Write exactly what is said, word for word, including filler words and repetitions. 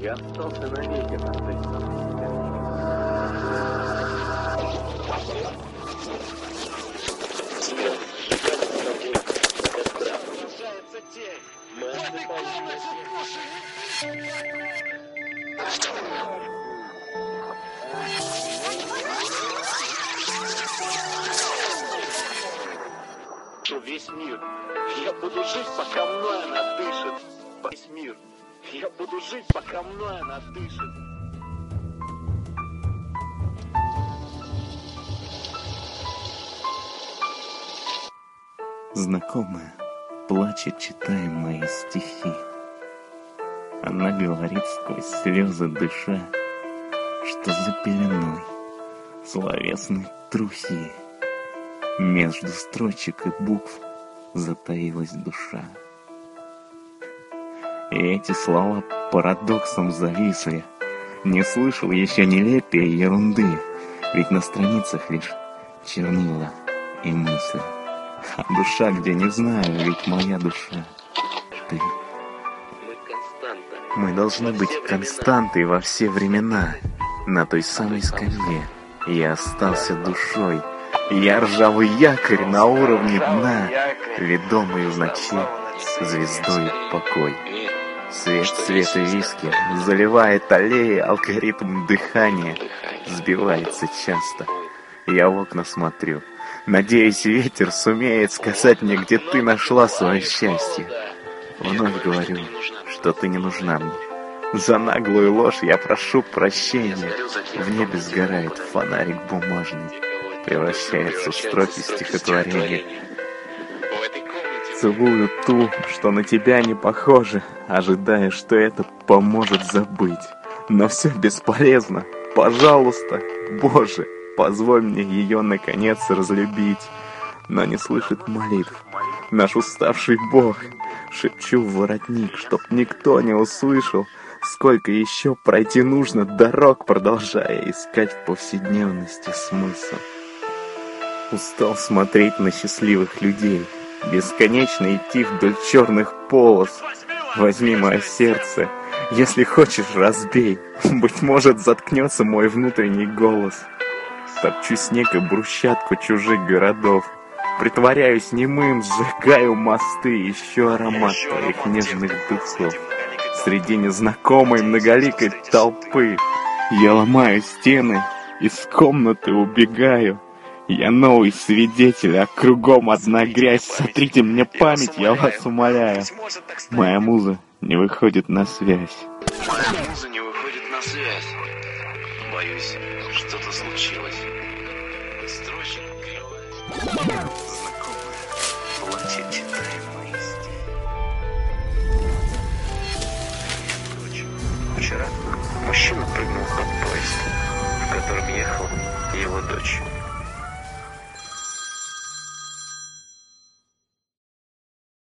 Я остался навеки на той самой весь мир. Я буду жить, пока мной она дышит. Весь мир. Я буду жить, пока мной она дышит. Знакомая плачет, читая мои стихи. Она говорит сквозь слезы дыша, что за пеленой словесной трухи между строчек и букв затаилась душа. И эти слова парадоксом зависли. Не слышал еще нелепее ерунды, ведь на страницах лишь чернила и мысли. А душа, где не знаю, ведь моя душа ты. Мы должны быть константой во все времена. На той самой скамье я остался душой. Я ржавый якорь на уровне дна, ведомый в ночи звездой покой. Свет цвета виски заливает аллеи, алгоритм дыхания сбивается часто. Я в окна смотрю, надеюсь, ветер сумеет сказать мне, где ты нашла свое счастье. Вновь говорю, что ты не нужна мне. За наглую ложь я прошу прощения. В небе сгорает фонарик бумажный, превращается в строки стихотворения. Целую ту, что на тебя не похожа, ожидая, что это поможет забыть. Но все бесполезно. Пожалуйста, Боже, позволь мне ее наконец разлюбить. Но не слышит молитв наш уставший Бог. Шепчу в воротник, чтоб никто не услышал, сколько еще пройти нужно дорог, продолжая искать в повседневности смысл. Устал смотреть на счастливых людей, бесконечно идти вдоль черных полос. Возьми мое сердце, если хочешь, разбей. Быть может, заткнется мой внутренний голос. Топчу снег и брусчатку чужих городов. Притворяюсь немым, сжигаю мосты, еще аромат твоих нежных духов. Среди незнакомой многоликой толпы я ломаю стены, из комнаты убегаю. Я новый свидетель, а кругом одна грязь. Сотрите мне память, я вас умоляю. Моя муза не выходит на связь. Моя муза не выходит на связь. Боюсь, что-то случилось. Строчек.